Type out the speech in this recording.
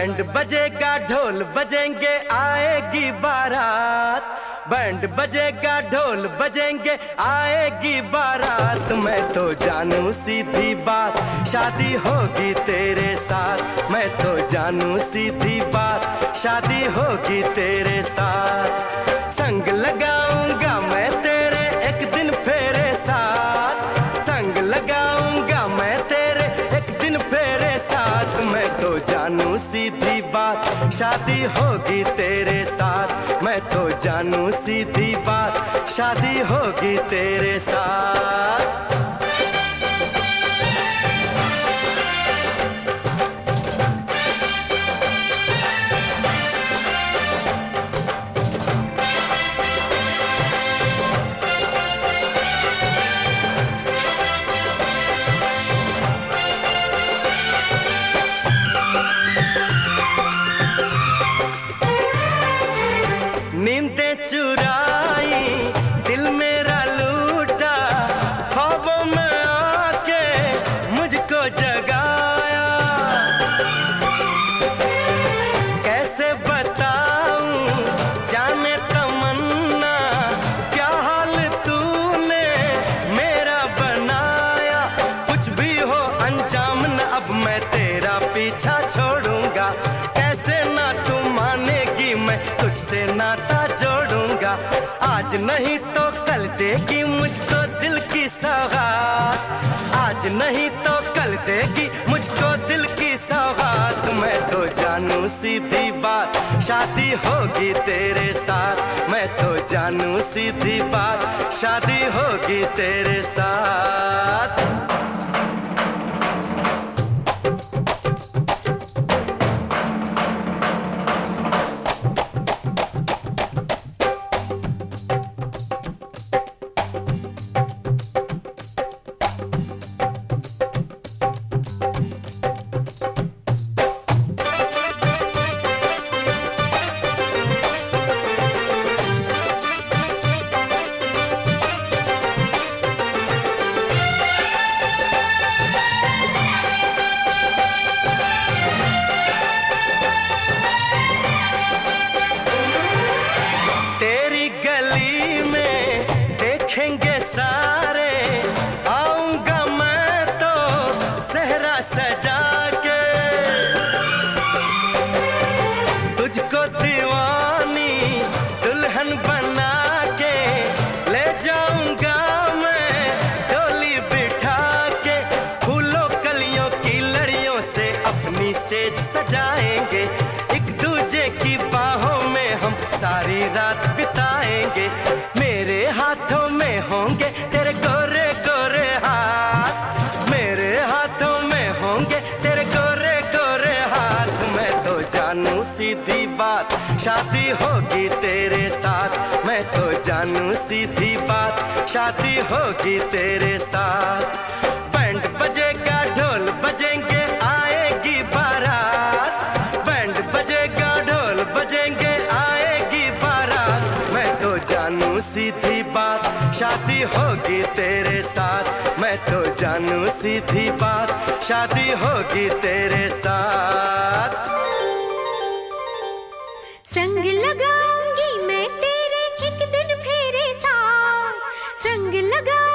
Band बजेगा ढोल बजेंगे आएगी बारात, बैंड बजेगा ढोल बजेंगे आएगी बारात। मैं तो जानू सीधी बात शादी होगी तेरे साथ, मैं तो जानू सीधी बात शादी होगी तेरे साथ। संग लगाऊंगा मैं तेरे एक दिन फेरे साथ, संग लगाऊंगा मैं तेरे एक दिन फेरे साथ। मैं तो जानू सीधी बात शादी होगी तेरे साथ, मैं तो जानू सीधी बात शादी होगी तेरे साथ। नींदें चुराई दिल मेरा लूटा, ख्वाबों में आके मुझको जगाया। कैसे बताऊं जाने तमन्ना क्या हाल तूने मेरा बनाया। कुछ भी हो अंजाम न अब मैं तेरा पीछा छोड़ूंगा, कैसे ना तू मानेगी मैं तुझसे नाता जोड़ूंगा। आज नहीं तो कल देगी मुझको दिल की सौगात, आज नहीं तो कल देगी मुझको दिल की सौगात। मैं तो जानू सीधी बात शादी होगी तेरे साथ, मैं तो जानू सीधी बात शादी होगी तेरे साथ। तेरी गली में देखेंगे सारे, आऊंगा मैं तो सेहरा सजा के। तुझको दीवानी दुल्हन बना के ले जाऊंगा मैं डोली बिठा के। फूलों कलियों की लड़ियों से अपनी सेज सजाएंगे, एक दूजे की बाहों में हम सारी रात बिताएंगे। मेरे हाथों में होंगे तेरे गोरे गोरे हाथ, मेरे हाथों में होंगे तेरे गोरे गोरे हाथ। मैं तो जानू सीधी बात शादी होगी तेरे साथ, मैं तो जानू सीधी बात शादी होगी तेरे साथ। बैंड बजेगा ढोल बजेंगे आएगी बारात, बैंड बजेगा ढोल बजेंगे आएगी बारात। मैं तो जानू सीधी बात शादी होगी तेरे साथ, मैं तो जानू सीधी बात शादी होगी तेरे साथ। संग लगाऊंगी मैं तेरे एक दिन फेरे साथ, संग लगा